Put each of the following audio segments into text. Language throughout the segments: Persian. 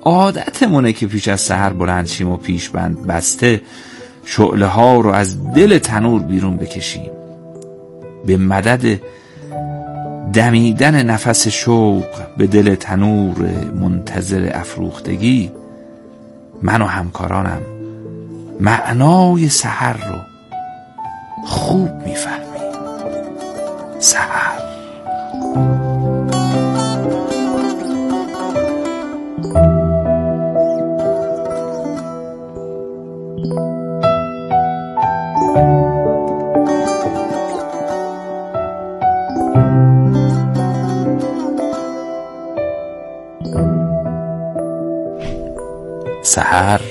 عادتمونه که پیش از سحر بلند شیم و پیش بند بسته شعله ها رو از دل تنور بیرون بکشیم. به مدد دمیدن نفس شوق به دل تنور منتظر افروختگی، من و همکارانم معنای سحر رو خوب میفهمیم. سحر سحر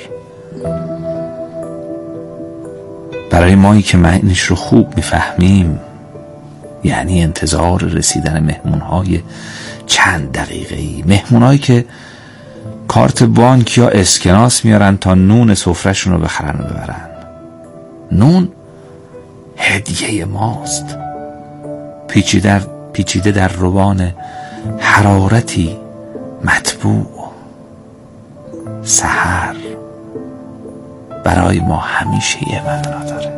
برای مایی که معنیش رو خوب میفهمیم یعنی انتظار رسیدن مهمونهای چند دقیقه‌ای، مهمونهایی که کارت بانک یا اسکناس میارن تا نون سفرهشون رو بخرن و ببرن. نون هدیه ماست، پیچیده در روان حرارتی مطبوع. سحر برای ما همیشه یه معنا داره.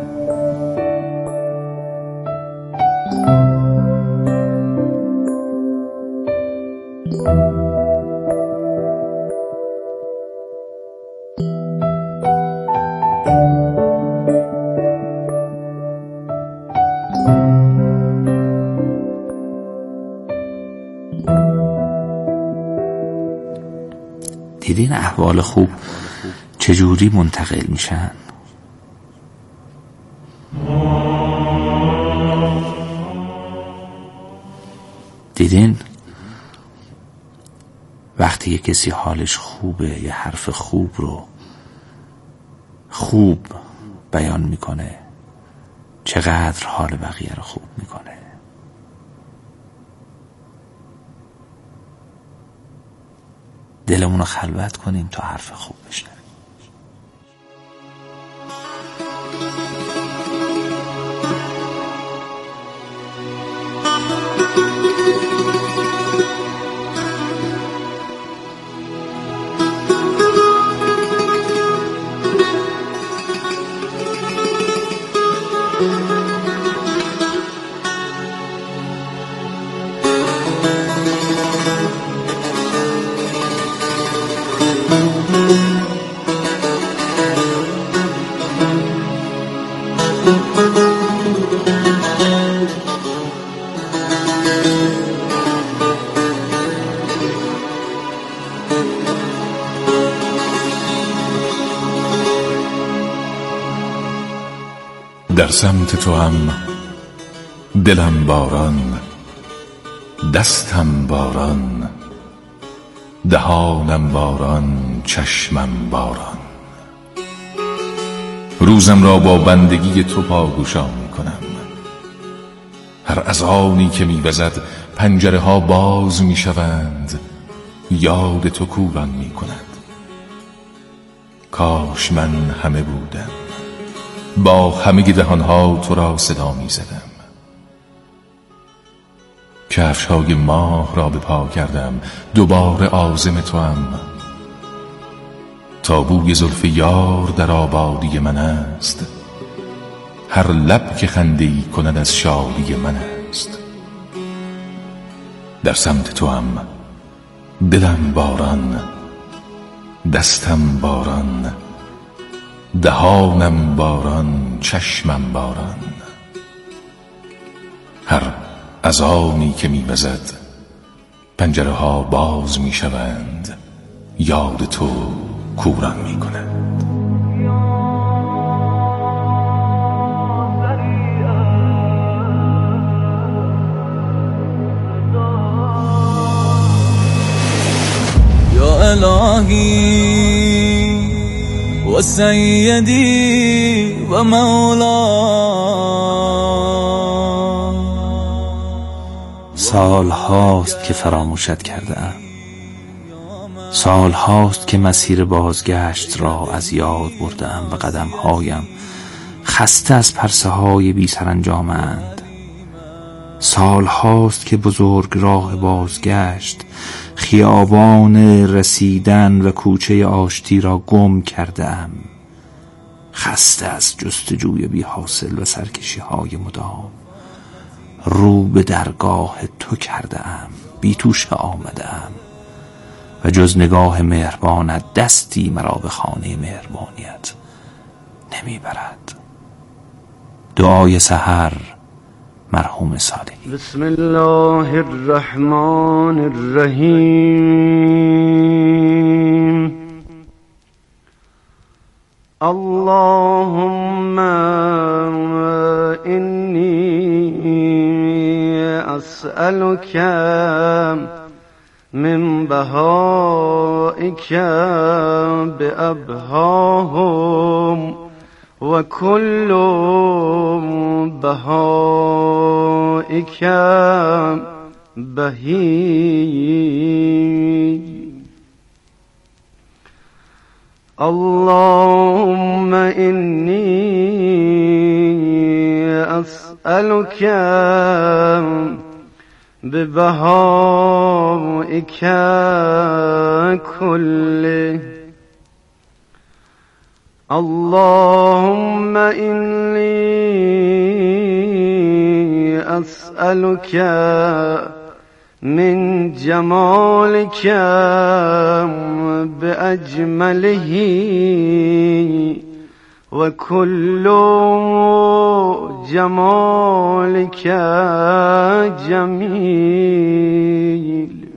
دیدین احوال خوب چجوری منتقل میشن؟ دیدین وقتی یه کسی حالش خوبه یه حرف خوب رو خوب بیان میکنه چقدر حال بقیه رو خوب میکنه. دلمون رو خلوت کنیم تا حرف خوب بشنویم. در سمت تو هم دلم باران، دستم باران، دهانم باران، چشمم باران. روزم را با بندگی تو پاگوشان میکنم. هر اذانی که میوزد پنجره ها باز میشوند، یاد تو کوران میکند. کاش من همه بودم، با همه دهانها تو را صدا می زدم. کفش‌های ماه را به پا کردم، دوباره عازم تو هم. تا بوی زلف یار در آبادی من است، هر لب که خنده‌ای کند از شادی من است. در سمت تو هم دلم باران، دستم باران، دهانم باران، چشمم باران. هر اذانی که میوزد پنجره ها باز میشوند، یاد تو کوران میکند. یا الهی و سیدی و مولا، سال هاست که فراموشت کرده ام، سال هاست که مسیر بازگشت را از یاد برده ام و قدم هایم خسته از پرسه های بی سرانجامند. سال هاست که بزرگ راه بازگشت، خیابان رسیدن و کوچه آشتی را گم کردم. خسته از جستجوی بی حاصل و سرکشی های مدام، رو به درگاه تو کردم، بی توشه آمدم و جز نگاه مهربانت دستی مرا به خانه مهربانیت نمی برد. دعای سحر مرحوم صالحی. بسم الله الرحمن الرحیم. اللهم اینی اسألک من بهائک بأبهاهم و کل بهائک بهی. اللهم اینی اسألک ببهائک کله. اللهم اینی اسألک من جمالک بأجمله و کل جمالک جمیل.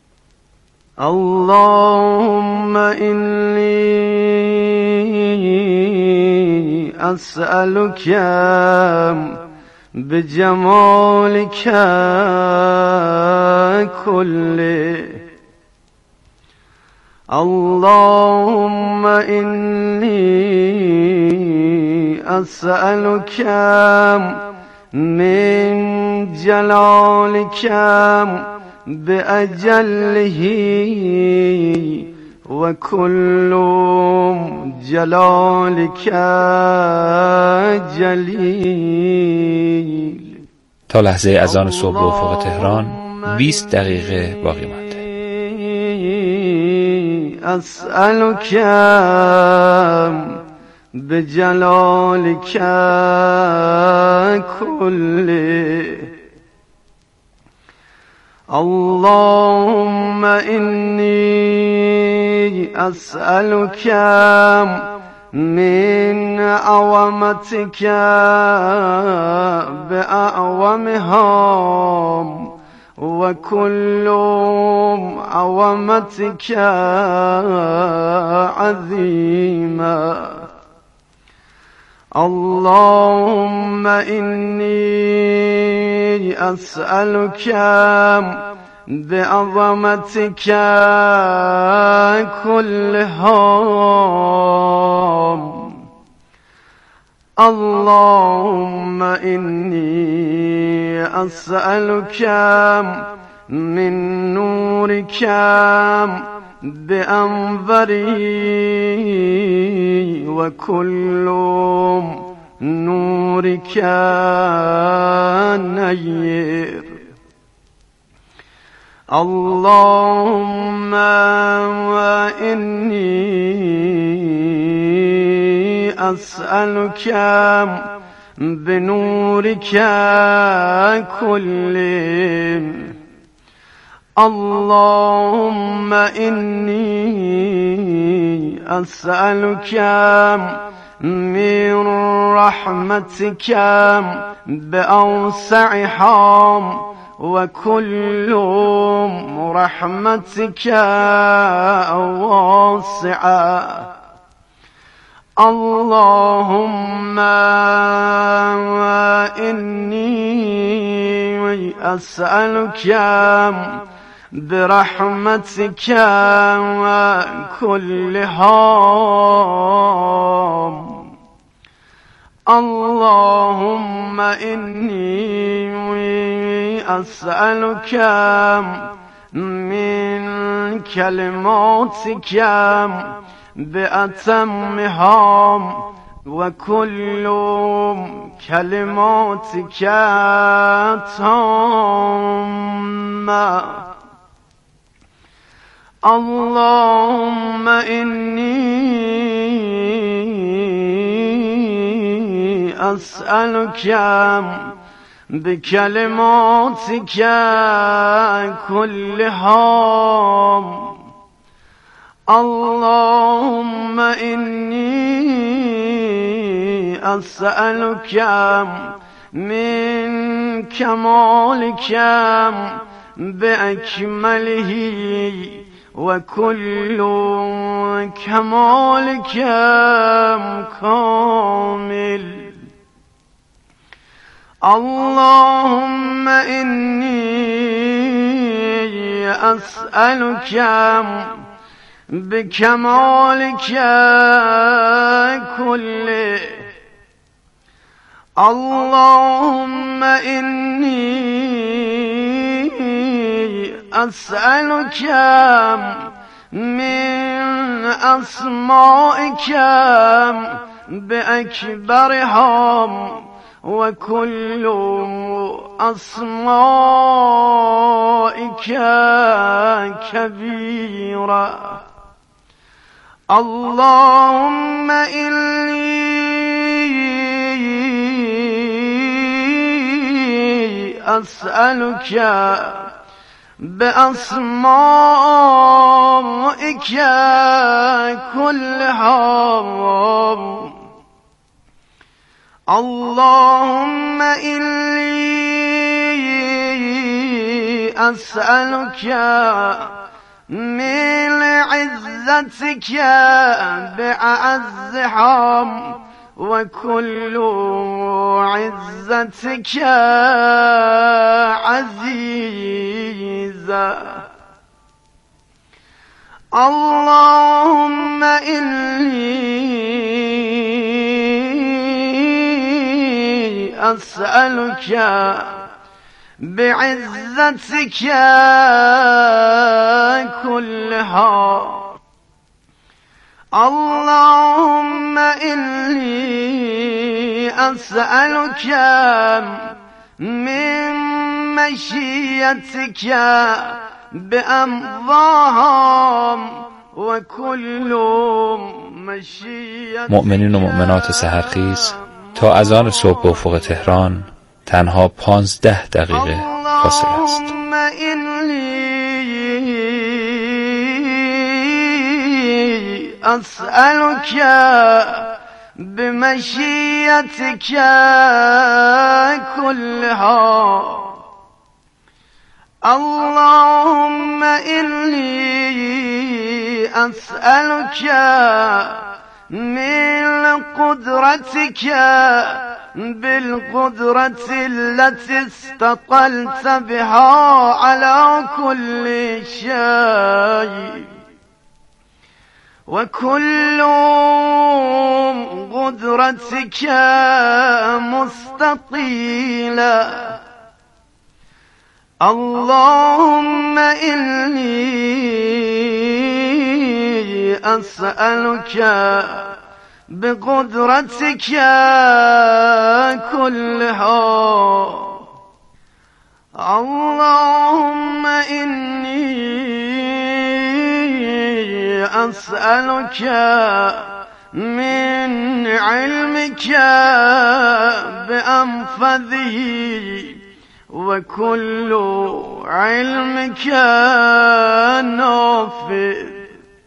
اللهم اینی اسألک بجمالک کله. اللهم اینی اسألک من جلالک بأجله و کل جلالک جلیل. تا لحظه اذان صبح به افق تهران 20 دقیقه باقی مانده. اسألک بجلالک کله. اللهم اینی اسألک من عظمتک بأعظمها و کل عظمتک عظیما. اللهم اینی اسألک بعظمتك كلها. اللهم إني أسألك من نورك بأنظري وكل نورك نير. اللهم إني أسألك بنورك كله. اللهم إني أسألك من رحمتك بأوسعها وكل رحمتك واسعة. اللهم إني أسألك برحمتك كلها. اللهم إني أسألك من كلماتك بأتمها وكل كلماتك تامة اللهم إني أسألك بكلماتك كلها اللهم إني أسألك من كمالك بأكمله وكل كمالك كامل اللهم إني أسألك بكمالك كله اللهم إني أسألك من أسمائك بأكبرها وكل أسمائك كبيرة اللهم إني أسألك بأسمائك كلها اللهم إني أسألك من عزتك بأعزها وكل عزتك عزيزة اللهم إني أسألك بعزتك كلها اللهم إني أسألك من مشيتك بأمضاها وكل مشيتك. مؤمنین و مؤمنات سحرخیز، تا اذان صبح به افق تهران تنها 15 دقیقه فاصله است. اللهم إني أسألك بمشيتك كلها اللهم إني أسألك من قدرتك بالقدرة التي استطلت بها على كل شيء وكل قدرتك مستطيلة اللهم إني أسألك بقدرتك كلها اللهم إني أسألك من علمك بأنفذه وكل علمك نافذ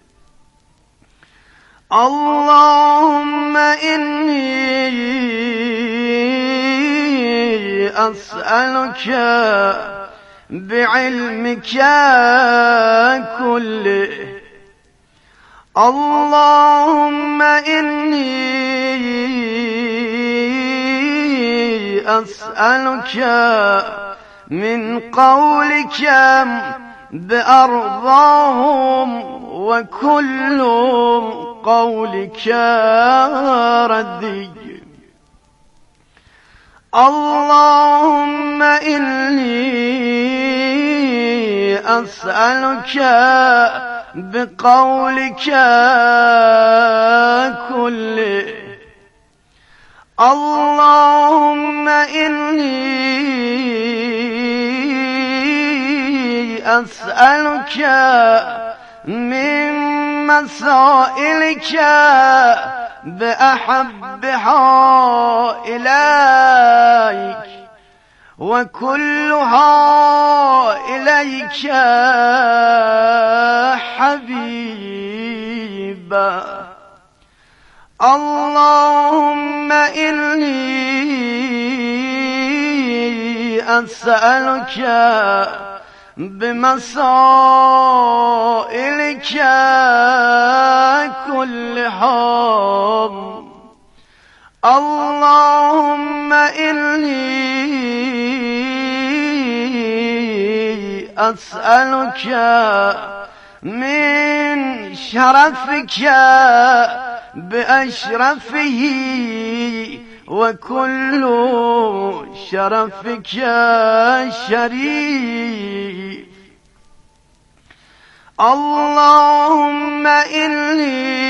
اللهم إني أسألك بعلمك كله اللهم إني أسألك من قولك بأرضاهم وكل قولك ردي اللهم إني أسألك بقولك كله اللهم إني أسألك من مسائلك بأحبها إليك وكلها إليك حبيبا. اللهم إني أسألك بمسائلك كلها. اللهم إني أسألك من شرفك بأشرفه وكل شرفك شريف. اللهم إني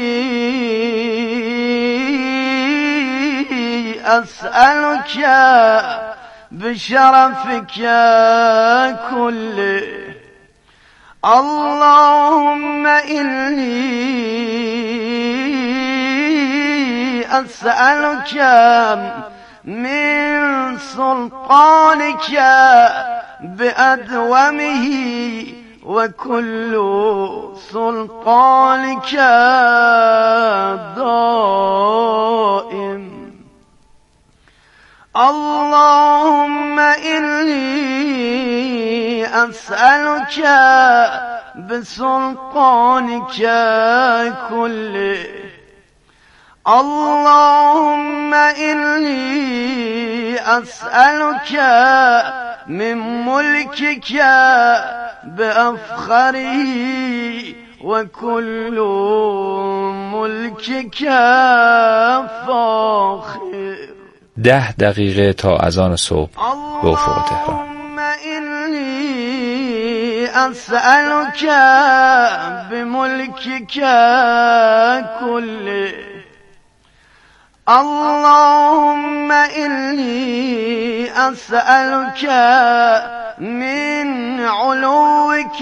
أسألك بشرفك كله. اللهم إني أسألك من سلطانك بأدومه وكل سلطانك دائم. اللهم إني أسألك بسلطانك كله. اللهم إني أسألك من ملكك بأفخره وكل ملكك فاخر. 10 دقیقه تا اذان صبح به افق تهران. اللهم إني أسألك بملكك كله. اللهم إني أسألك من علوك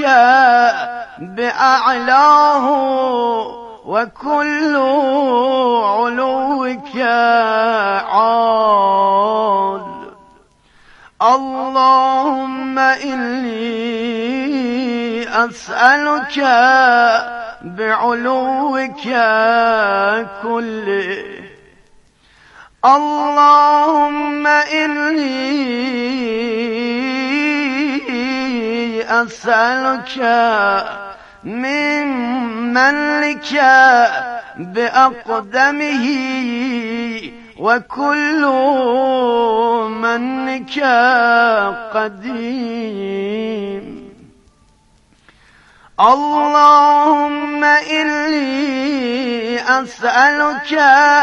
بأعلاه وكل علوك عال. اللهم إني أسألك بعلوك كله. اللهم إني أسألك من منك بأقدمه وكل منك قديم. اللهم إني أسألك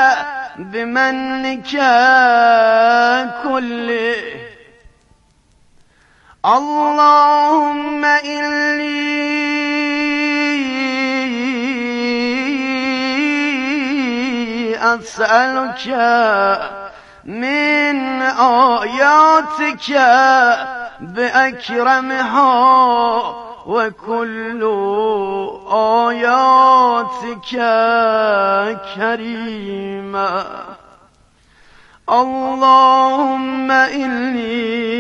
بمنك كله. اللهم إني أسألك من آياتك بأكرمها وكل آياتك كريمة. اللهم إني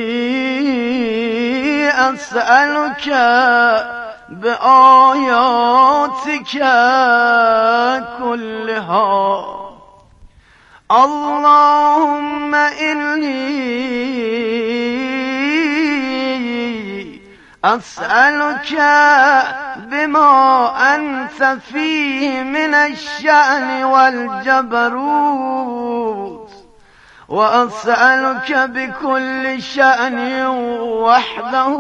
أسألك بآياتك كلها. اللهم إني أسألك بما أنت فيه من الشأن والجبروت، وأسألك بكل شأن وحده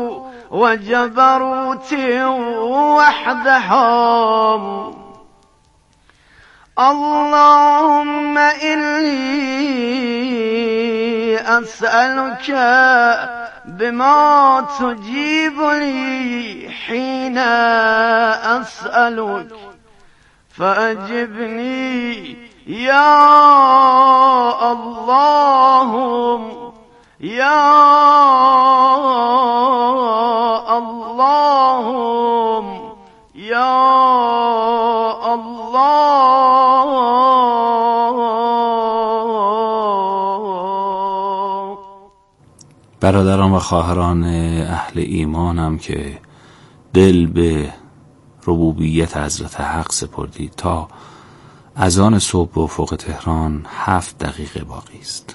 وجبروت وحده. اللهم إني أسألك بما تجيب لي حين أسألك فأجبني يا اللهم يا اللهم يا الله. برادران و خواهران اهل ایمانم که دل به ربوبیت حضرت حق سپردید، تا اذان صبح به افق تهران 7 دقیقه باقی است.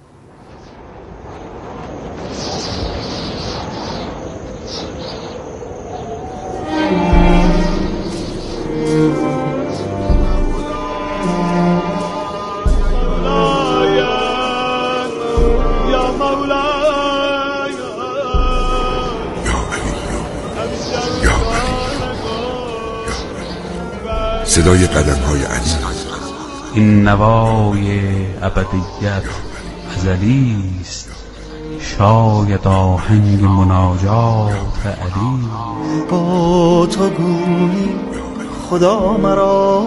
صدای قدم‌های علی. این نوای ابدیت ازلی است، شاید آهنگ مناجات علی. با تو گویی خدا مرا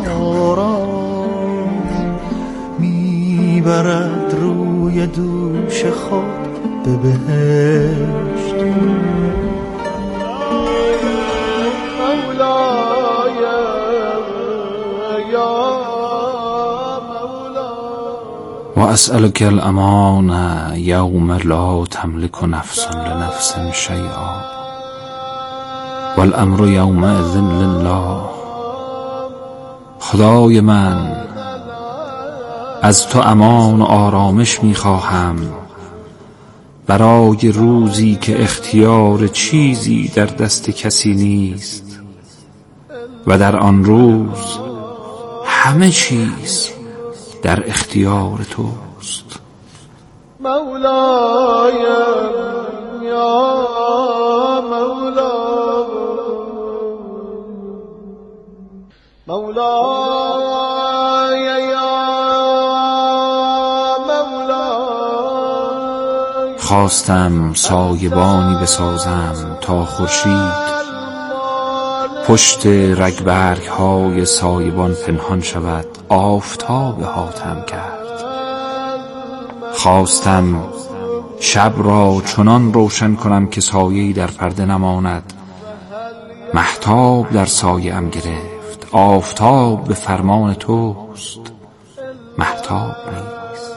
میبرد روی دوش خود به بهشت. وأسألك الأمان يوم لا تملك نفس لنفس شيئا والأمر يومئذ لله. خدای من، از تو امان و آرامش میخواهم برای روزی که اختیار چیزی در دست کسی نیست و در آن روز همه چیز در اختیار توست. مولاي يا مولا مولاي يا مولا. خواستم سایبانی بسازم تا خورشید پشت رگبرگ های سایبان پنهان شود، آفتاب حاتم کرد. خواستم شب را چنان روشن کنم که سایه‌ای در پرده نماند. مهتاب در سایه ام گرفت، آفتاب به فرمان توست، مهتاب نیست.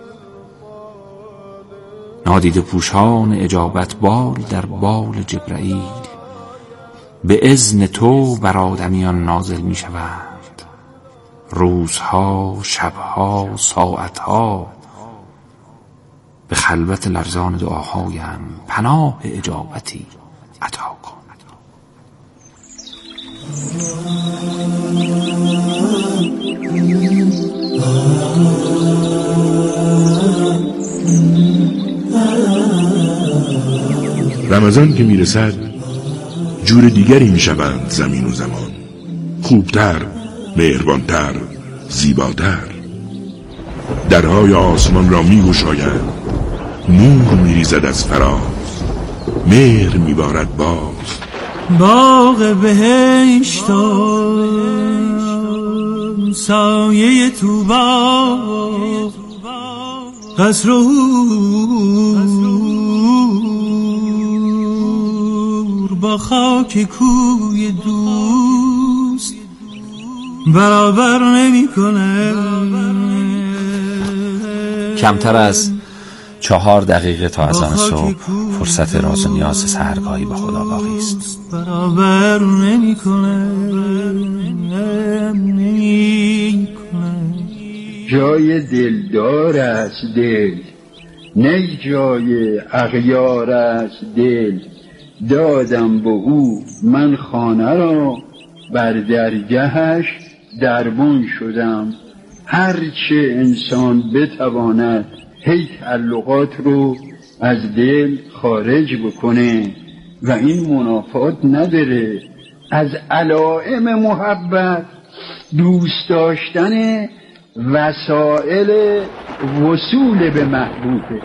نادیده پوشان اجابت بال در بال جبرائیل به اذن تو بر آدمیان نازل می شوند. روزها، شبها، ساعتها به خلوت لرزان دعاهایم پناه اجابتی عطا کن. رمضان که میرسد جور دیگری میشوند زمین و زمان، خوبتر، مهربانتر، زیباتر. درهای آسمان را میگشایند، نور میریزد از فراز، مهر میبارد باز. باغ بهشت سایه طوبا، قصر و حور با خاک کوی دوست برابر نمی کنه. کمتر از 4 دقیقه تا اذان صبح فرصت راز و نیاز سحرگاهی با خدا باقی است. برابر نمی کنه. جای دلدار است دل، نه جای اغیار است دل. دادم به او من خانه را، بر درگهش دربان شدم. هرچه انسان بتواند هی تعلقات رو از دل خارج بکنه و این منافات نداره. از علائم محبت دوست داشتن وسائل وصول به محبوبه.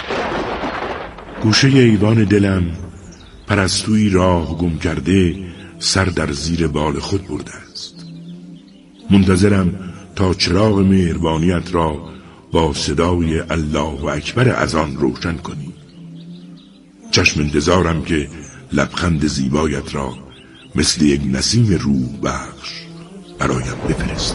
گوشه ایوان دلم پرستویی راه گم کرده سر در زیر بال خود برده است. منتظرم تا چراغ مهربانیت را با صدای الله اکبر اذان روشن کنی. چشم انتظارم که لبخند زیبایت را مثل یک نسیم روح بخش برایم بفرستی.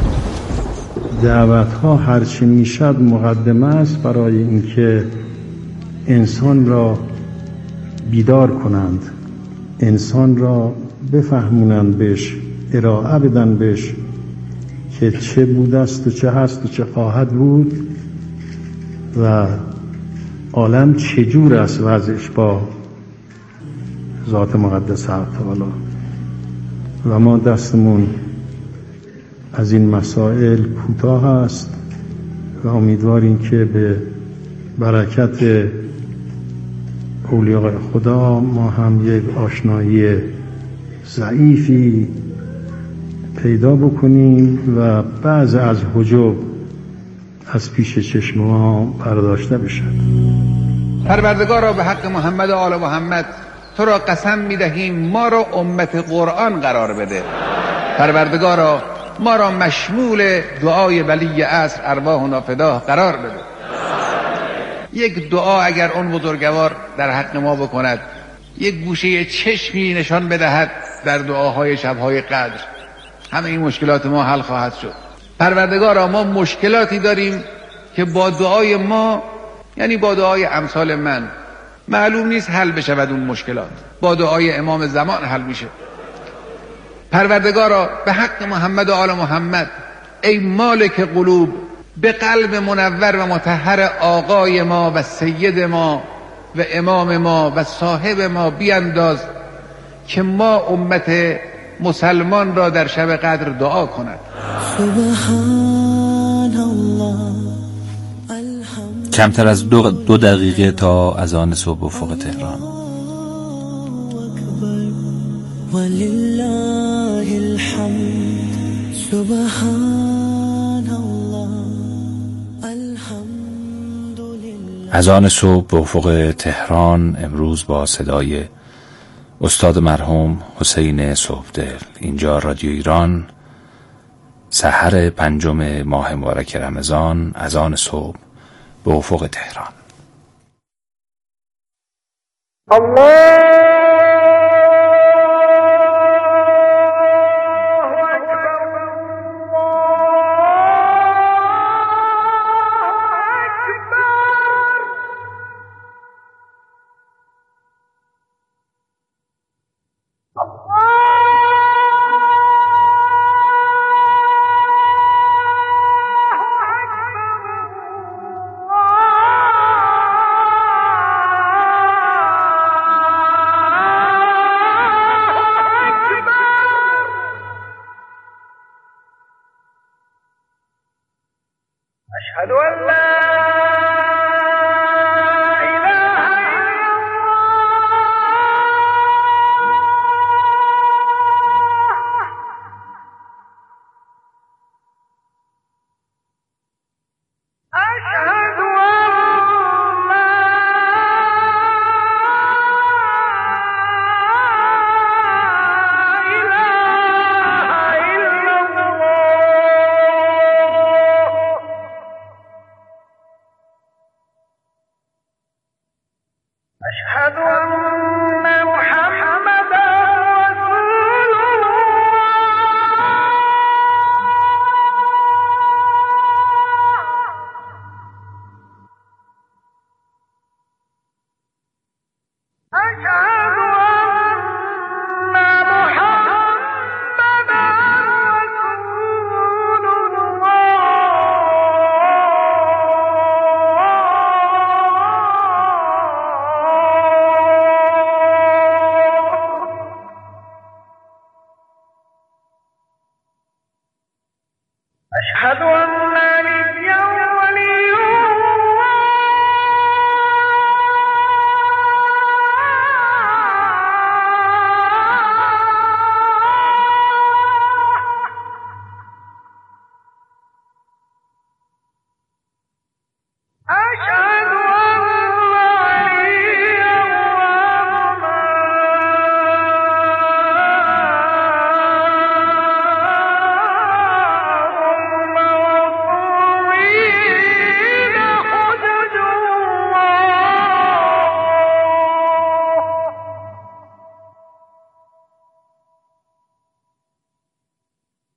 دعوت‌ها هرچی میشد مقدمه است برای اینکه انسان را بیدار کنند، انسان را بفهمونند، بهش ارائه بدن بهش که چه بوده است و چه هست و چه خواهد بود و عالم چجور است وضعش با ذات مقدس تعالی. و ما دستمون از این مسائل کوتاه است و امیدواریم که به برکت اولیاء خدا ما هم یک آشنایی ضعیفی پیدا بکنیم و بعض از حجب از پیش چشم ما برداشته بشد. پروردگارا به حق محمد و آل محمد تو را قسم می‌دهیم ما را امت قرآن قرار بده. پروردگارا ما را مشمول دعای ولی عصر ارواحنا فداه قرار بده. یک دعا اگر اون بزرگوار در حق ما بکند، یک گوشه چشمی نشان بدهد در دعاهای شبهای قدر، همه این مشکلات ما حل خواهد شد. پروردگارا ما مشکلاتی داریم که با دعای ما، یعنی با دعای امثال من، معلوم نیست حل بشود. اون مشکلات با دعای امام زمان حل میشه. پروردگارا به حق محمد و آل محمد ای مالک قلوب به قلب منور و مطهر آقای ما و سید ما و امام ما و صاحب ما بینداز که ما امت مسلمان را در شب قدر دعا کند. کمتر از دو دقیقه تا اذان صبح افق تهران. ولله الحمد سبحان الله الحمد لله. اذان صبح به افق تهران امروز با صدای استاد مرحوم حسین صبحدل. اینجا رادیو ایران، سحر 5 ماه مبارک رمضان، اذان صبح به افق تهران. الله أشهد أن لا أشهد أن